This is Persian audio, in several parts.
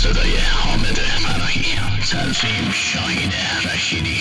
صدای حامد پناهی، تلفیم شاهین رشیدی.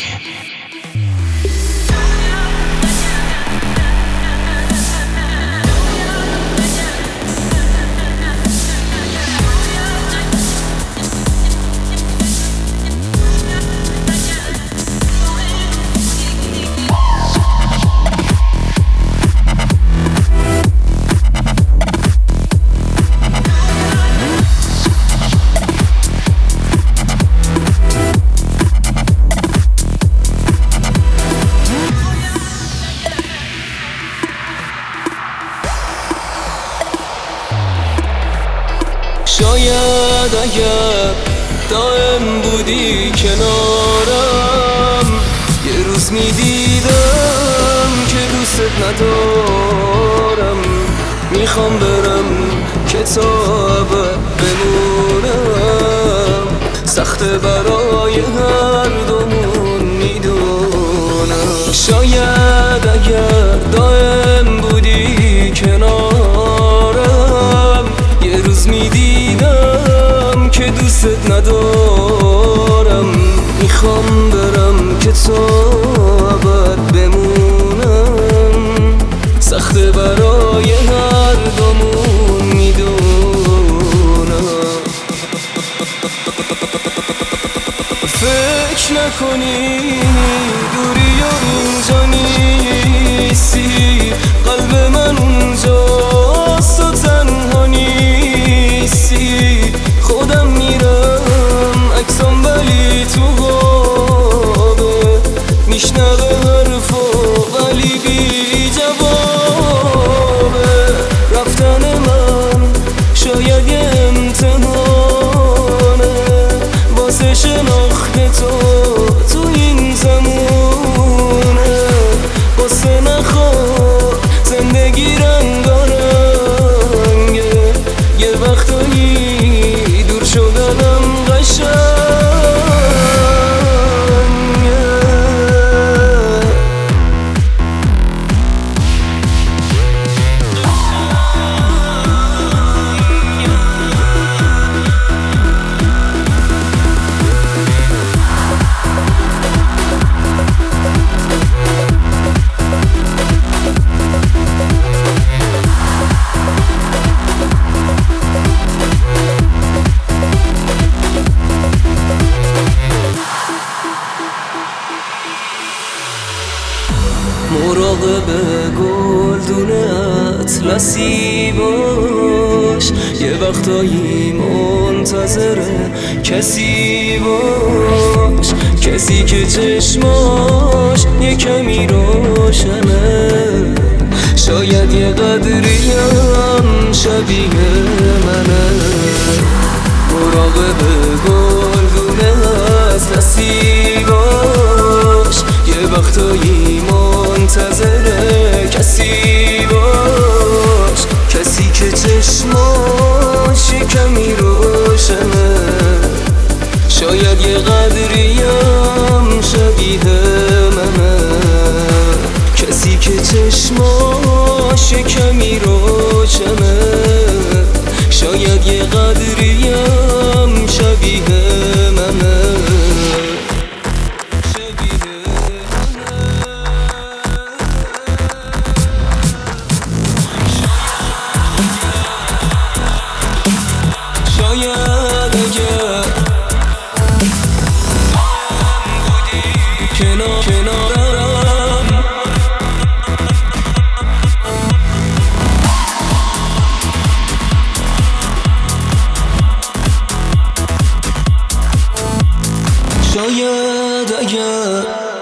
شاید اگر دائم بودی کنارم، یه روز میدیدم که دوست ندارم. میخوام برم کتاب بمونم، سخته برای هر دومون میدونم. شاید اگر دائم بودی کنارم، یه روز میدیدم که دوست ندارم. میخوام برم که تو ابد بمونم، سخته برای هر دومون میدونم. فکر نکنی دوری و اینجا نیستی، قلب من اونجاست و تنها نیستی. خودم میرم عکسام ولی تو خوابه، میشنوه حرفا ولی بی جوابه. رفتن من شاید یه امتحانه واسه شناخت تو این زمونه. واسه نخواه زندگی رنگارنگه، یه وقتایی دور شدنم قشنگه. مراقب گلدون اطلسی باش، یه وقتایی منتظر کسی باش، کسی که چشماش یه کمی روشنه. شاید یه قدریم شبیه منه. مراقب گلدون اطلسی باش، یه وقتایی منتظر کسی باش، کسی که چشماش کمی روشنه. شاید یه قدریم شبیه منه، کسی که چشماش کمی روشنه. شاید یه قدریم شبیه منه. شاید اگر کنارم، شاید اگر